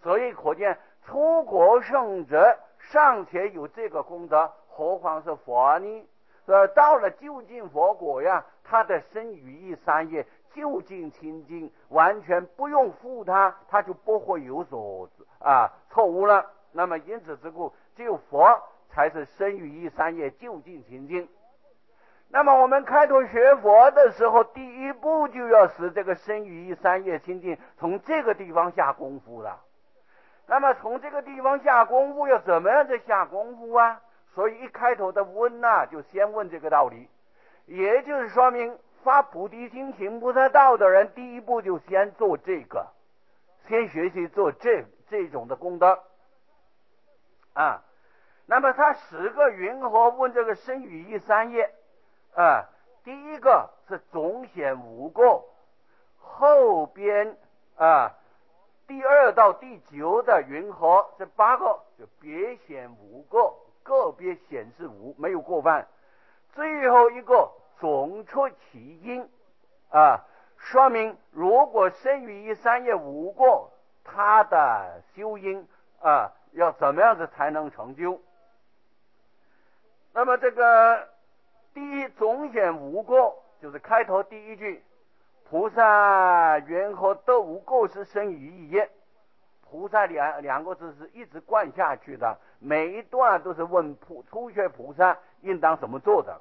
所以可见出国圣者尚且有这个功德，何况是佛呢？到了究竟佛果呀，他的身语意三业究竟清净，完全不用负他就不会有所错误了。那么因此之故，只有佛才是身语意三业究竟清净。那么我们开头学佛的时候，第一步就要使这个身语意三业清净，从这个地方下功夫了。那么从这个地方下功夫，要怎么样子下功夫啊？所以一开头的问就先问这个道理，也就是说明发菩提心行菩萨道的人，第一步就先做这个，先学习做这种的功德那么他10个云何问这个身语意三业第一个是总显无过，后边第2到第9的云何，这8个就别显无过，个别显示无，没有过犯。最后一个总出其因说明如果身语意三业无过，他的修因要怎么样子才能成就。那么这个第一总显无过，就是开头第一句，菩萨缘何得无过失身语意业。菩萨两个字是一直贯下去的，每一段都是问初学菩萨应当怎么做的。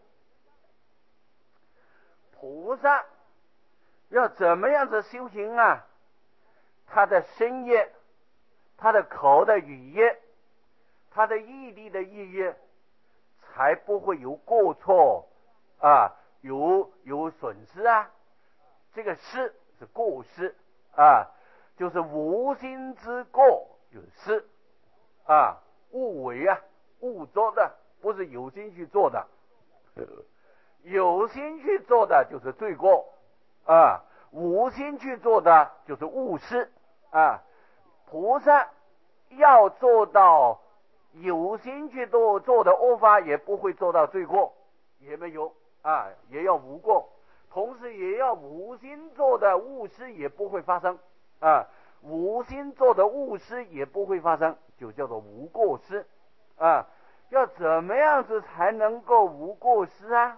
菩萨要怎么样子修行他的身业，他的口的语业，他的意地的意业，才不会有过错有损失这个失是过失就是无心之过，就是失误为误做的，不是有心去做的。有心去做的就是罪过无心去做的就是误失菩萨要做到有心去做的恶法，也不会做到罪过，也没有也要无过，同时也要无心做的误失也不会发生无心做的误失也不会发生，就叫做无过失要怎么样子才能够无过失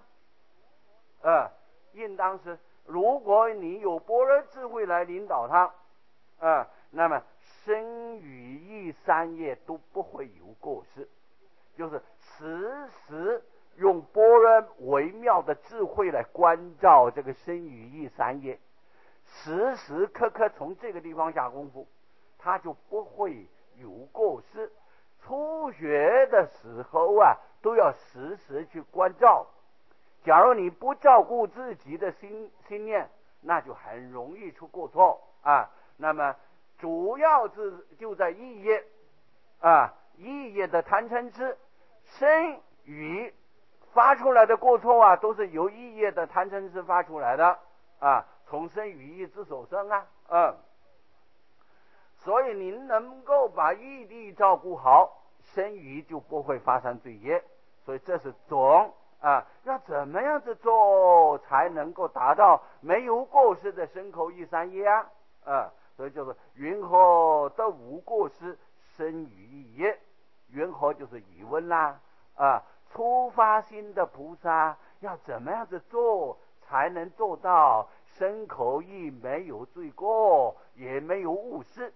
应当是如果你有般若智慧来领导他那么身语意三业都不会有过失，就是时时用般若微妙的智慧来关照这个身语意三业，时时刻刻从这个地方下功夫，他就不会有过失。初学的时候都要时时去关照，假如你不照顾自己的心念，那就很容易出过错那么主要就在意业意业的贪嗔痴，身语发出来的过错都是由意业的贪嗔痴发出来的从身语意之所生所以您能够把意地照顾好，身语就不会发生罪业。所以这是总要怎么样子做才能够达到没有过失的身口意三业所以就是云何得无过失身语意业。云何就是疑问初发心的菩萨要怎么样子做才能做到身口意没有罪过，也没有误失。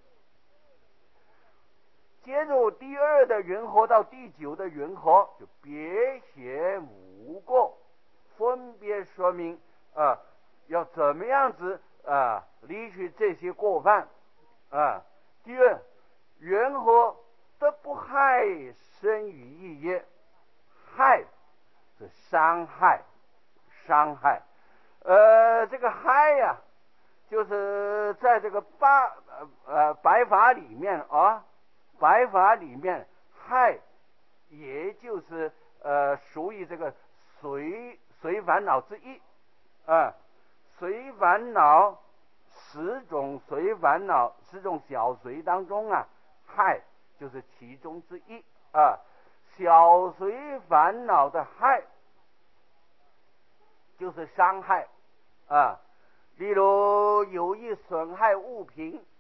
接着第2的云何到第9的云何，就别显无过，分别说明要怎么样子离去这些过犯第2，云何得不害身语意业。害是伤害这个害就是在这个白法里面白法里面害也就是属于这个随烦恼之一随烦恼10种随烦恼10种小随当中害就是其中之一小随烦恼的害就是伤害例如有意损害物品，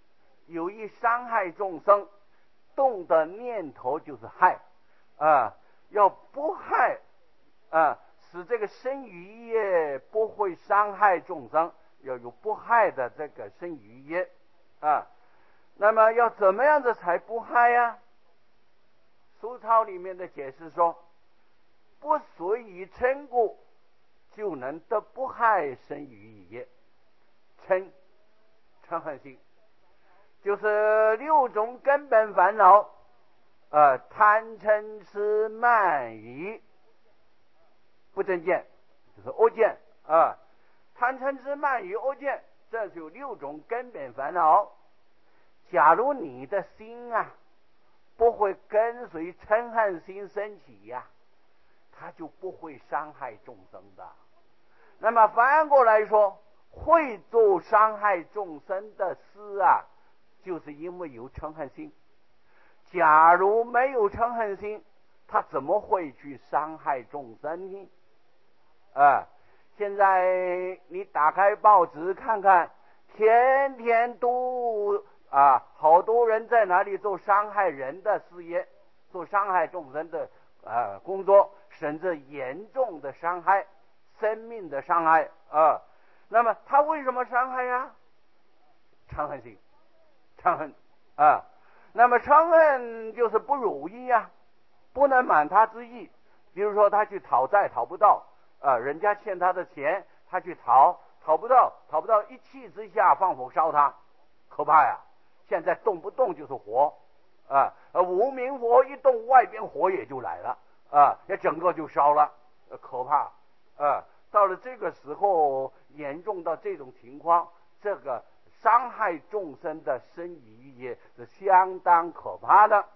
有意伤害众生，动的念头就是害要不害使这个身语意业不会伤害众生，要有不害的这个身语意业那么要怎么样子才不害呀？俗抄里面的解释说，不随于嗔故，就能得不害身语意业。嗔恨心就是六种根本烦恼贪嗔痴慢疑不正见，就是恶见贪嗔痴慢疑恶见，这就六种根本烦恼。假如你的心不会跟随嗔恨心升起它就不会伤害众生的。那么反过来说，会做伤害众生的事就是因为有嗔恨心。假如没有嗔恨心，他怎么会去伤害众生呢？现在你打开报纸看看，天天都好多人在哪里做伤害人的事业，做伤害众生的工作，甚至严重的伤害生命的伤害那么他为什么伤害嗔恨心，嗔恨那么嗔恨就是不如意不能满他之意。比如说他去讨债讨不到人家欠他的钱，他去讨不到，一气之下放火烧他，可怕现在动不动就是火无名火一动，外边火也就来了也整个就烧了，可怕到了这个时候，严重到这种情况，这个伤害众生的身语意业是相当可怕的。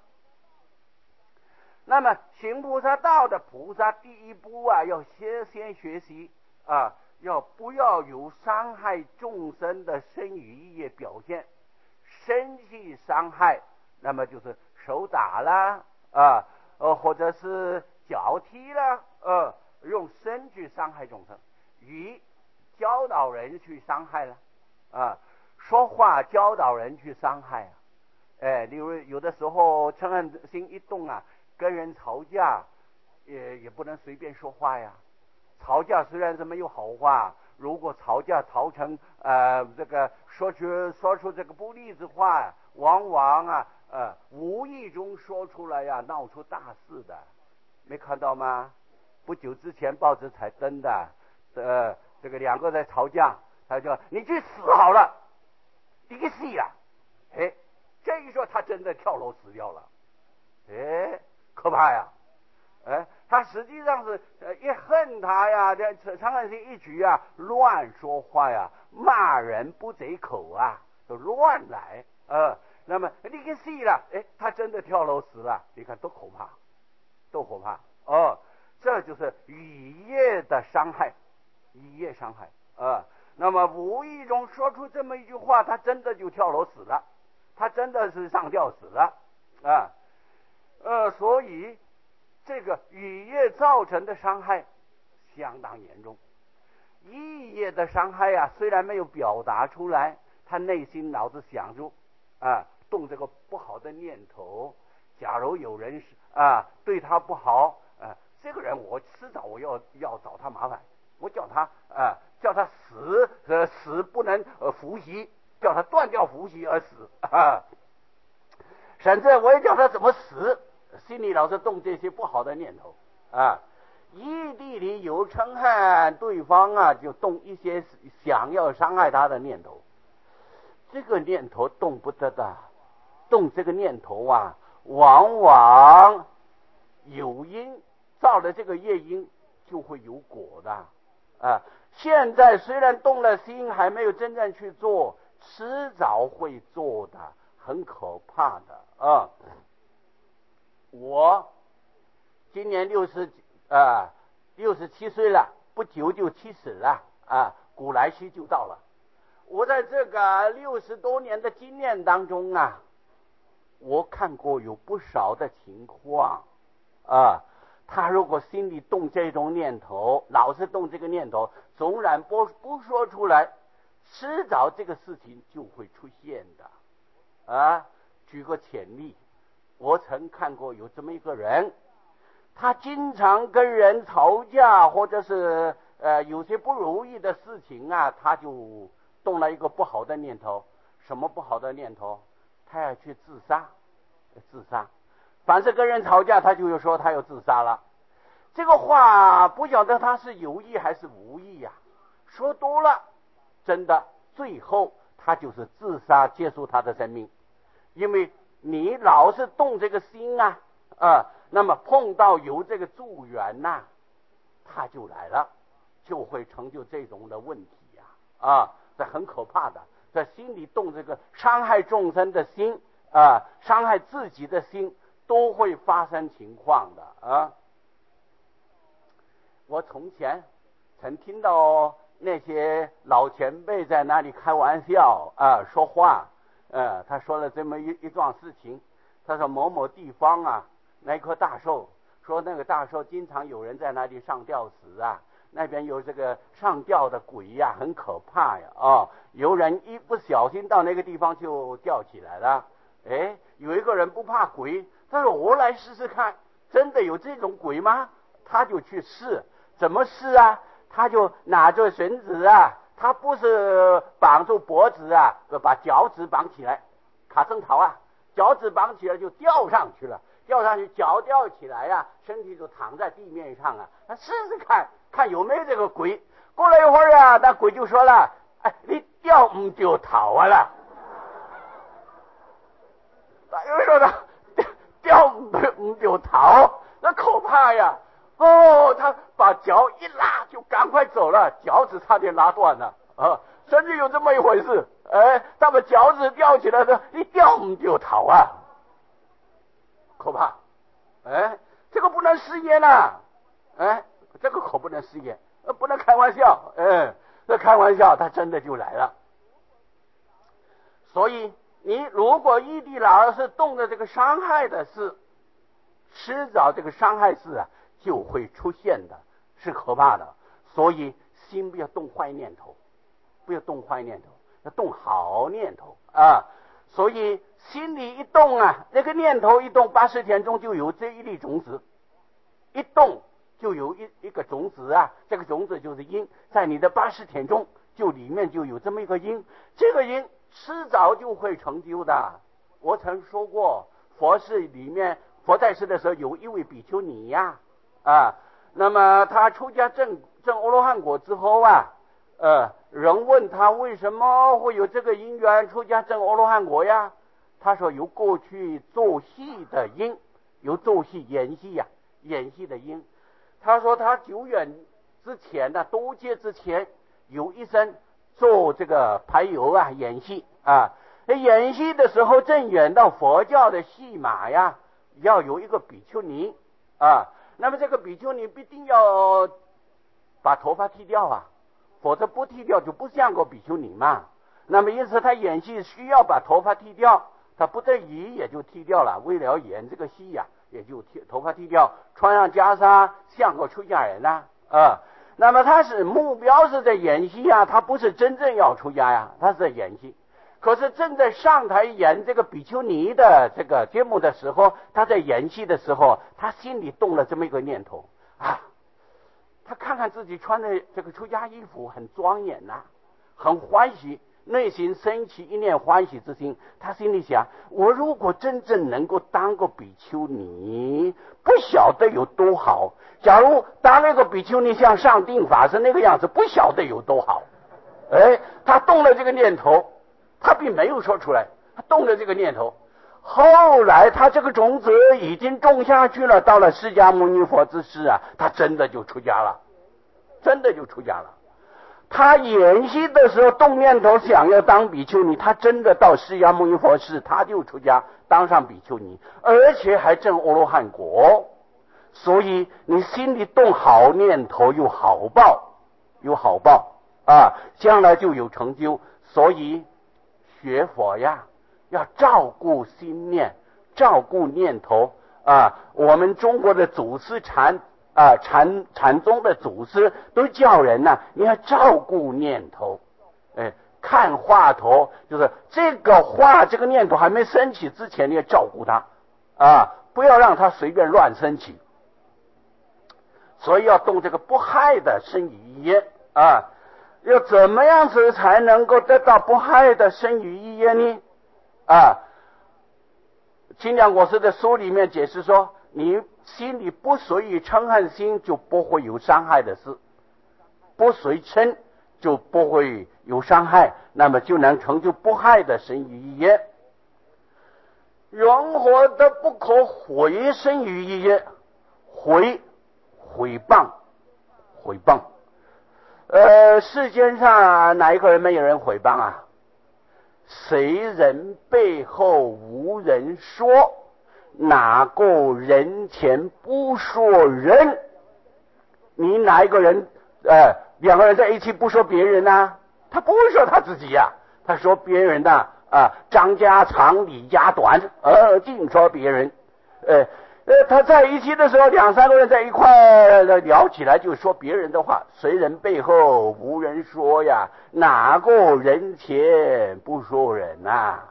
那么行菩萨道的菩萨第一步要先学习要不要有伤害众生的身语意业表现。身体伤害，那么就是手打啦或者是脚踢啦用身去伤害众生。语教导人去伤害了说话教导人去伤害例如有的时候嗔恨心一动跟人吵架也不能随便说话吵架虽然是没有好话，如果吵架吵成这个说出这个不利之话，往往无意中说出来闹出大事的。没看到吗？不久之前报纸才登的这个两个在吵架，他就你去死好了，你个死这一说他真的跳楼死掉了可怕他实际上是一恨他这嗔恨心一举乱说话骂人不择口都乱来那么你个死了他真的跳楼死了，你看多可怕这就是语业的伤害，语业伤害那么无意中说出这么一句话，他真的就跳楼死了，他真的是上吊死了所以这个语业造成的伤害相当严重。意业的伤害虽然没有表达出来，他内心脑子想着动这个不好的念头。假如有人对他不好这个人我迟早我要找他麻烦，我叫他死不能伏羲，叫他断掉伏羲而死甚至我也叫他怎么死，心里老是动这些不好的念头意地里有嗔恨对方就动一些想要伤害他的念头。这个念头动不得的，动这个念头往往有因，造了这个业因就会有果的现在虽然动了心，还没有真正去做，迟早会做的，很可怕的我今年67岁了，不久就70了古来稀就到了。我在这个60多年的经验当中我看过有不少的情况他如果心里动这种念头，老是动这个念头，纵然不说出来，迟早这个事情就会出现的啊。举个前例，我曾看过有这么一个人，他经常跟人吵架，或者是有些不如意的事情啊，他就动了一个不好的念头。什么不好的念头？他要去自杀。凡是跟人吵架，他就说他要自杀了。这个话不晓得他是有意还是无意呀，说多了，真的最后他就是自杀，结束他的生命。因为你老是动这个心啊，那么碰到有这个助缘呐，他就来了，就会成就这种的问题呀，这很可怕的。在心里动这个伤害众生的心伤害自己的心，都会发生情况的我从前曾听到那些老前辈在那里开玩笑说话，他说了这么一桩事情。他说某某地方啊，那棵大树，说那个大树经常有人在那里上吊死啊，那边有这个上吊的鬼呀，很可怕呀有人一不小心到那个地方就吊起来了。有一个人不怕鬼，他说我来试试看，真的有这种鬼吗？他就去试。怎么试啊？他就拿着绳子啊，他不是绑住脖子啊，把脚趾绑起来，卡正桃啊，脚趾绑起来就吊上去了，吊上去脚吊起来啊，身体就躺在地面上啊，他试试看看有没有这个鬼。过了一会儿啊，那鬼就说了，你吊不就逃啊了？他又说的吊不就逃，那可怕呀。他把脚一拉就赶快走了，脚趾差点拉断了甚至有这么一回事。他把脚趾吊起来的，你吊不就逃啊，可怕。这个不能食言啊，这个可不能食言，不能开玩笑。这开玩笑，他真的就来了。所以你如果异地老是动的这个伤害的事，迟早这个伤害事啊就会出现的，是可怕的。所以心不要动坏念头，不要动坏念头，要动好念头所以心里一动啊，那个念头一动，80天中就有这一粒种子，一动就有一个种子啊，这个种子就是因，在你的80天中就里面就有这么一个因，这个因迟早就会成就的。我曾说过，佛寺里面佛在世的时候，有一位比丘尼呀那么他出家证阿罗汉果之后人问他为什么会有这个因缘出家证阿罗汉果呀？他说有过去做戏的因，有做戏演戏的因。他说他久远之前多劫之前有一生做这个排油演戏演戏的时候正演到佛教的戏码呀，要有一个比丘尼那么这个比丘尼必定要把头发剃掉否则不剃掉就不像个比丘尼嘛。那么因此他演戏需要把头发剃掉，他不得已也就剃掉了，为了演这个戏也就头发剃掉，穿上袈裟像个出家人那么他是目标是在演戏他不是真正要出家他是在演戏。可是正在上台演这个比丘尼的这个节目的时候，他在演戏的时候，他心里动了这么一个念头他看看自己穿的这个出家衣服很庄严很欢喜，内心升起一念欢喜之心。他心里想，我如果真正能够当个比丘尼，不晓得有多好。假如当那个比丘尼像上定法师那个样子，不晓得有多好。他动了这个念头，他并没有说出来，他动了这个念头。后来他这个种子已经种下去了，到了释迦牟尼佛之世他真的就出家了，他演戏的时候动念头想要当比丘尼，他真的到释迦牟尼佛世他就出家当上比丘尼，而且还证阿罗汉果。所以你心里动好念头有好报将来就有成就。所以学佛要照顾心念，照顾念头我们中国的祖师禅宗的祖师都叫人你要照顾念头。 看话头，就是这个话这个念头还没升起之前，你要照顾他啊，不要让他随便乱升起。所以要动这个不害的身语意业啊，要怎么样子才能够得到不害的身语意业呢？啊，清凉国师的书里面解释说，你心里不随于嗔恨心，就不会有伤害的事，不随嗔就不会有伤害，那么就能成就不害的身语意业。人活的不可毁身语意业，毁谤。世间上哪一个人没有人毁谤啊？谁人背后无人说，哪个人前不说人？你哪一个人两个人在一起不说别人啊？他不会说他自己呀，他说别人的张家长李家短，净说别人。他在一起的时候，两三个人在一块聊起来就说别人的话，谁人背后无人说呀？哪个人前不说人啊？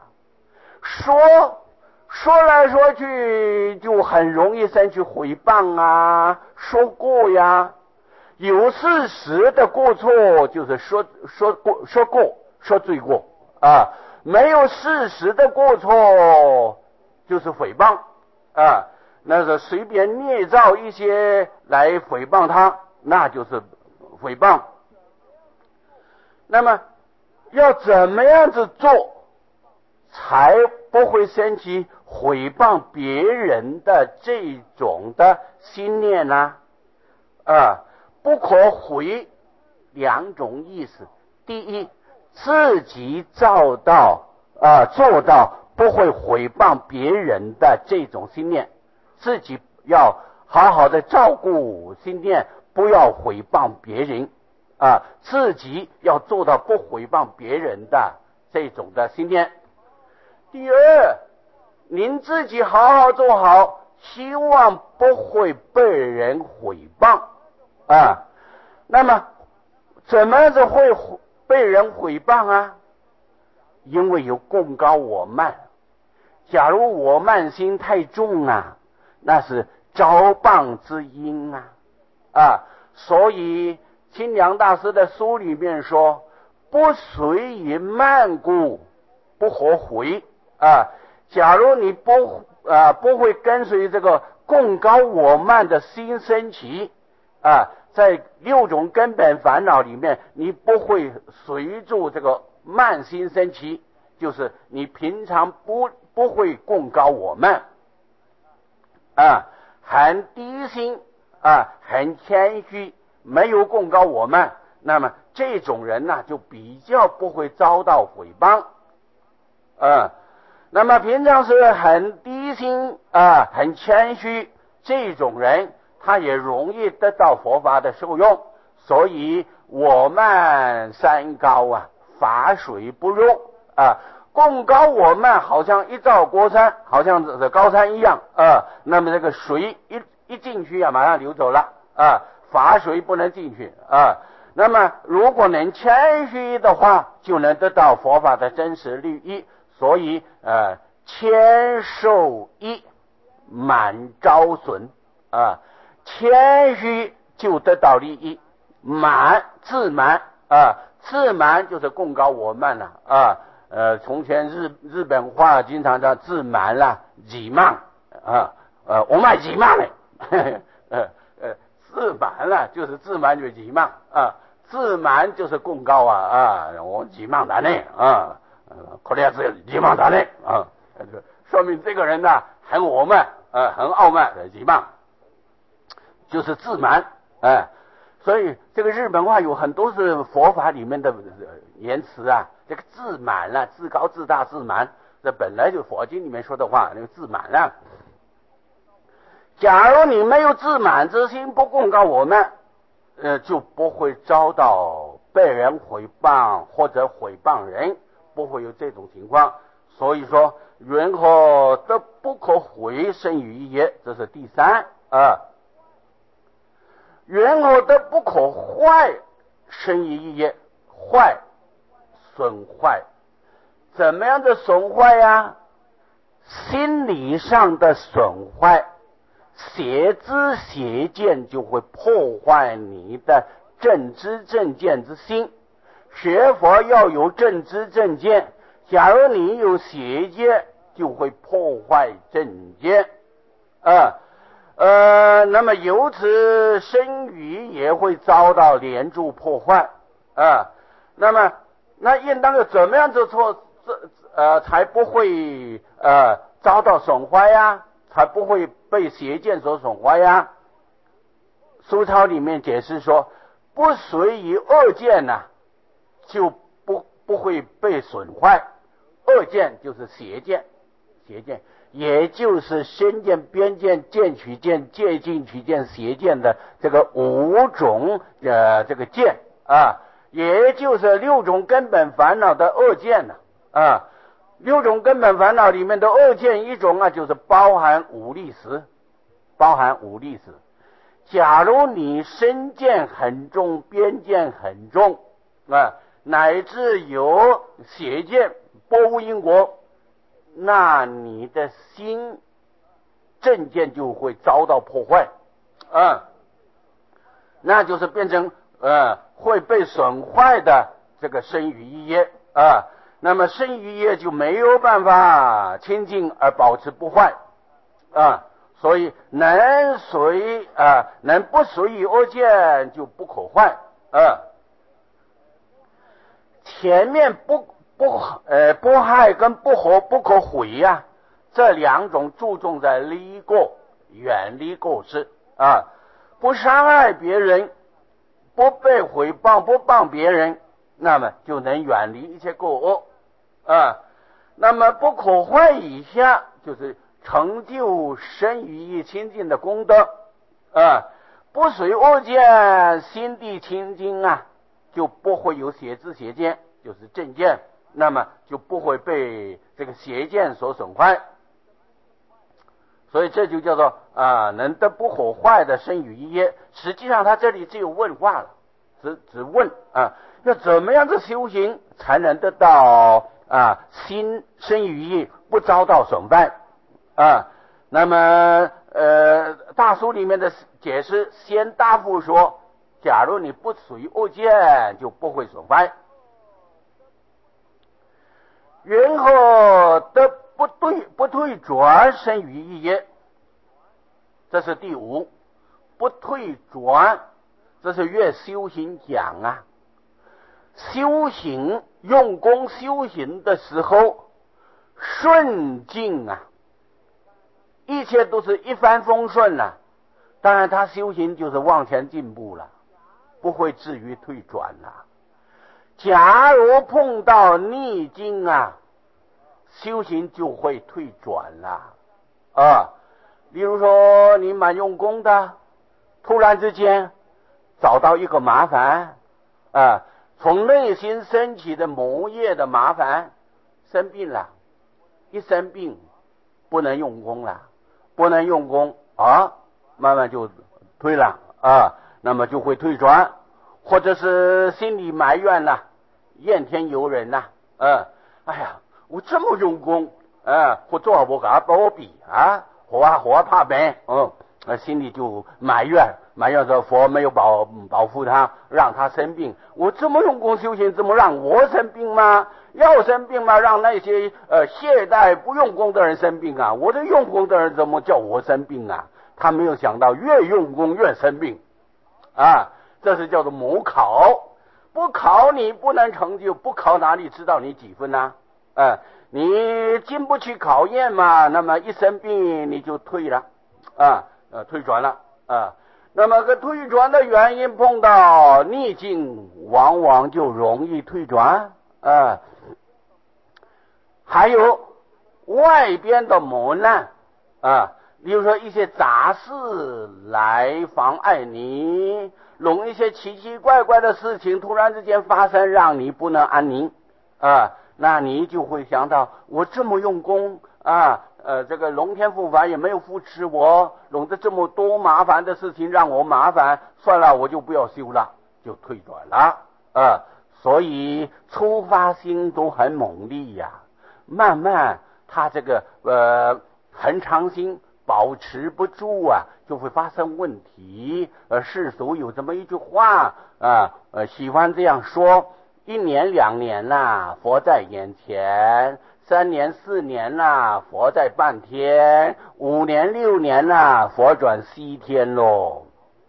说来说去就很容易生去诽谤啊，说过呀。有事实的过错就是说罪过啊，没有事实的过错就是诽谤啊。那是随便捏造一些来诽谤他，那就是诽谤。那么要怎么样子做才不会升起诽谤别人的这种的心念呢？不可毁两种意思。第一，自己做到不会诽谤别人的这种心念，自己要好好的照顾心念，不要诽谤别人自己要做到不诽谤别人的这种的心念。第二，您自己好好做好，希望不会被人诽谤那么怎么样子会被人诽谤啊？因为有共高我慢。假如我慢心太重那是招谤之因所以清凉大师的书里面说，不随于慢故不可毁假如你不会跟随这个共高我慢的心升起在六种根本烦恼里面，你不会随住这个慢心升起，就是你平常不会共高我慢很低心很谦虚，没有共高我慢，那么这种人就比较不会遭到诽谤那么平常是很低心很谦虚，这种人他也容易得到佛法的受用。所以我慢山高法水不入共高我慢好像一照高山，好像是高山一样那么这个水一进去马上流走了法水不能进去那么如果能谦虚的话，就能得到佛法的真实利益。所以谦受益，满招损谦虚就得到利益，自满就是共高我慢从前日本话经常叫自满己慢我卖己慢自满就是自满就是己慢自满就是共高我己慢だねこれは己慢だね说明这个人很我慢很傲慢的己慢就是自满所以这个日本话有很多是佛法里面的言辞这个自满自高自大自满，这本来就佛经里面说的话，那个自满假如你没有自满之心，不共高我慢就不会遭到被人诽谤或者诽谤人，不会有这种情况。所以说人何得不可毁身语意业，这是第三人何得不可坏身语意业。坏损坏。怎么样的损坏呀？心理上的损坏，邪知邪见就会破坏你的正知正见之心。学佛要有正知正见，假如你有邪见，就会破坏正见。那么由此身语也会遭到连住破坏。那应当要怎么样子做，才不会遭到损坏呀，才不会被邪见所损坏呀？书抄里面解释说，不随于恶见就不会被损坏。恶见就是邪见，也就是身见、边见、见取见、戒禁取见、邪见的这个5种这个见也就是6种根本烦恼的恶见6种根本烦恼里面的恶见一种就是包含五力识。假如你身见很重，边见很重乃至有邪见，波无因果，那你的心正见就会遭到破坏那就是变成会被损坏的这个身语意业那么身语意业就没有办法清净而保持不坏所以能不随于恶见就不可坏前面不害跟不可毁这2种注重在离过，远离过失不伤害别人，不被毁谤，不谤别人，那么就能远离一切过恶那么不可坏以下就是成就身语意清净的功德不随恶见，心地清净就不会有邪知邪见，就是正见，那么就不会被这个邪见所损坏。所以这就叫做能得不可坏的身语意业。实际上他这里只有问话了，只问要怎么样的修行才能得到心身语意不遭到损坏那么大书里面的解释先答复说，假如你不属于恶见，就不会损坏。然后得不退转身语意业，这是第5。不退转，这是越修行讲修行用功修行的时候顺境一切都是一帆风顺当然他修行就是往前进步了，不会至于退转假如碰到逆境修行就会退转了例如说你蛮用功的，突然之间找到一个麻烦从内心升起的魔业的麻烦，生病了，一生病不能用功了，慢慢就退了那么就会退转。或者是心里埋怨怨天尤人哎呀，我这么用功或做不给我比活怕病心里就埋怨说佛没有保护他，让他生病。我这么用功修行，怎么让我生病吗？要生病吗？让那些懈怠不用功的人生病我这用功的人怎么叫我生病他没有想到越用功越生病这是叫做模考。不考你不能成就，不考哪里知道你几分你经不起考验嘛，那么一生病你就退了退转了那么个退转的原因，碰到逆境往往就容易退转还有外边的磨难比如说一些杂事来妨碍你，弄一些奇奇怪怪的事情突然之间发生，让你不能安宁那你就会想到，我这么用功这个龙天护法也没有扶持我，弄得这么多麻烦的事情让我麻烦，算了，我就不要修了，就退转了所以出发心都很猛烈呀，慢慢他这个恒常心保持不住啊，就会发生问题。世俗有这么一句话喜欢这样说：1年2年啦，佛在眼前；3年4年啦，佛在半天；5年6年啦，佛转西天咯。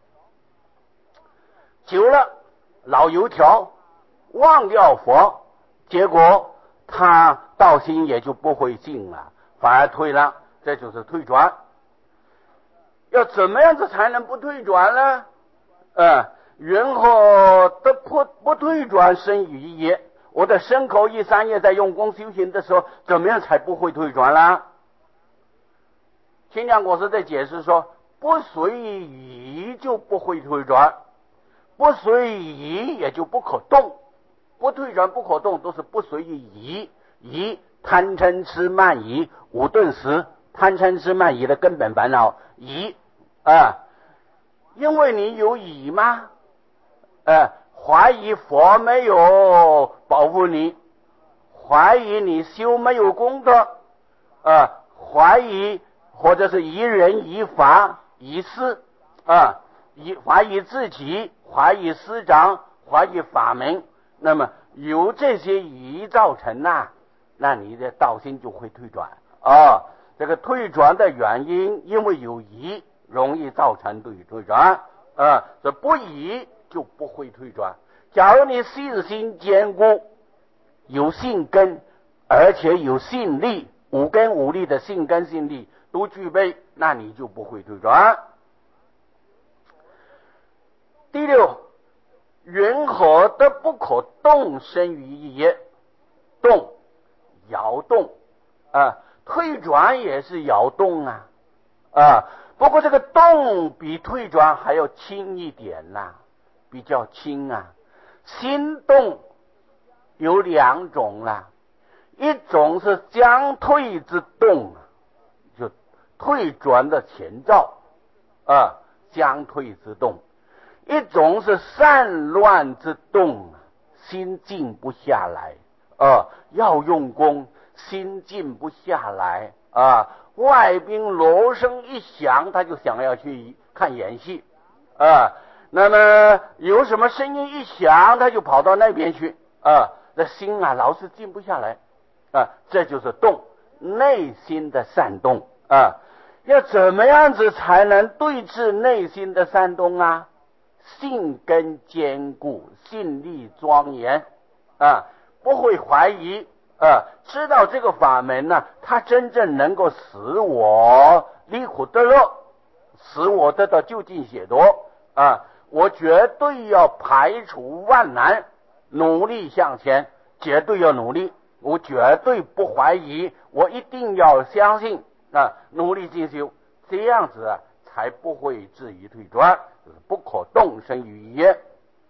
久了，老油条忘掉佛，结果他道心也就不会进了，反而退了，这就是退转。要怎么样子才能不退转呢？云何得不退转生于一业？我的身口意三业在用功修行的时候，怎么样才不会退转啦？清凉国师在解释说，不随意就不会退转，不随意也就不可动，不退转不可动都是不随意。疑贪嗔痴慢疑五顿时，贪嗔痴慢疑的根本烦恼疑因为你有疑吗？怀疑佛没有保护你，怀疑你修没有功德，怀疑或者是疑人疑法疑事怀疑自己，怀疑师长，怀疑法门，那么由这些疑造成那你的道心就会退转这个退转的原因，因为有疑容易造成退转这不疑就不会退转。假如你信心坚固，有信根，而且有信力，五根五力的信根信力都具备，那你就不会退转。第六，云何得不可动生于一业？动，摇动退转也是摇动不过这个动比退转还要轻一点比较轻心动有2种一种是将退之动就退转的前兆将退之动；一种是散乱之动，心静不下来要用功，心静不下来外宾锣声一响，他就想要去看演戏那么有什么声音一响，他就跑到那边去那心老是静不下来这就是动，内心的散动要怎么样子才能对治内心的散动信根坚固，信力庄严不会怀疑知道这个法门它真正能够使我离苦得乐，使我得到究竟解脱我绝对要排除万难，努力向前，绝对要努力，我绝对不怀疑，我一定要相信努力进修，这样子才不会至于退转，不可动生于一业。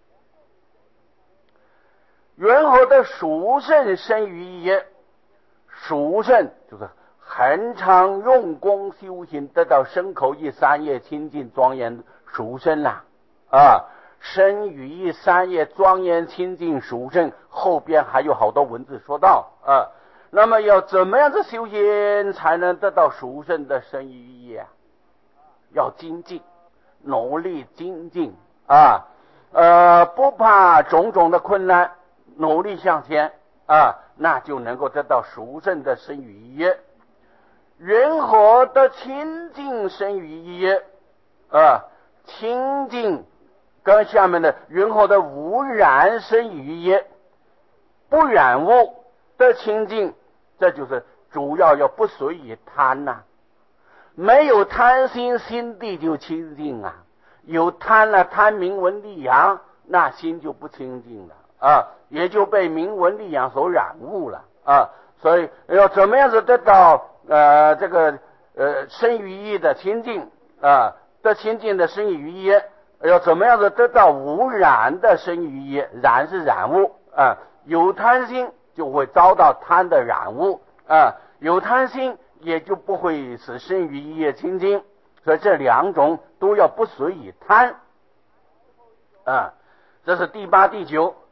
云何得殊胜生于一业？殊胜就是恒常用功修行，得到身口意三业清净庄严殊胜身语意三业庄严清净殊胜，后边还有好多文字说到那么要怎么样子修行才能得到殊胜的身语意业？要精进，努力精进不怕种种的困难，努力向前那就能够得到殊胜的身语意业。云何得清净身语意业清净跟下面的云何的无染身语意业，不染物的清净，这就是主要要不随意贪没有贪心，心地就清净有贪贪名闻利养，那心就不清净了也就被名闻利养所染污了所以要怎么样子得到这个身语意的清净得清净的身语意业，要怎么样子得到无染的身语意业？染是染污有贪心就会遭到贪的染污有贪心也就不会使身语意业清净，所以这2种都要不随意贪这是第8、第9。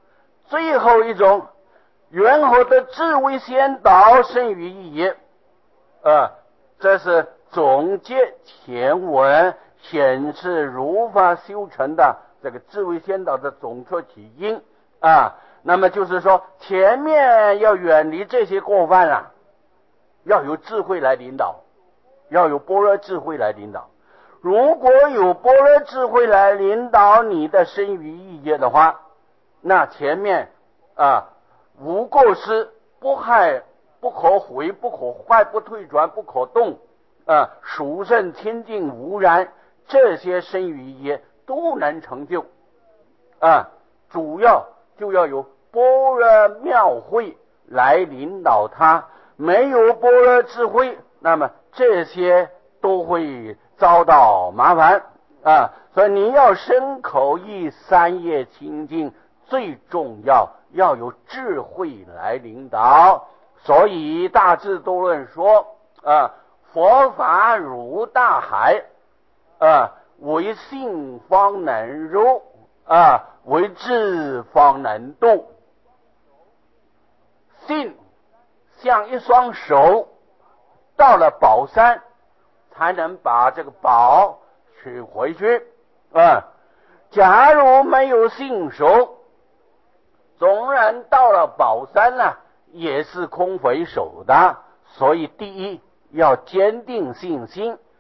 最后一种，缘何得智慧先导，胜于一也？这是总结前文显示如法修成的这个智慧先导的总彻起因啊。那么就是说，前面要远离这些过犯啊，要有智慧来领导，要有般若智慧来领导。如果有般若智慧来领导你的身语意业的话，那前面无过失，不害，不可毁，不可坏，不退转，不可动，殊胜清净无染，这些身语意业都能成就主要就要有般若妙慧来领导他。没有般若智慧，那么这些都会遭到麻烦所以你要身口意三业清净，最重要要有智慧来领导。所以大智度论说佛法如大海为信方能入为智方能度。信像一双手，到了宝山才能把这个宝取回去假如没有信手，纵然到了宝山也是空回手的。所以第一要坚定信心，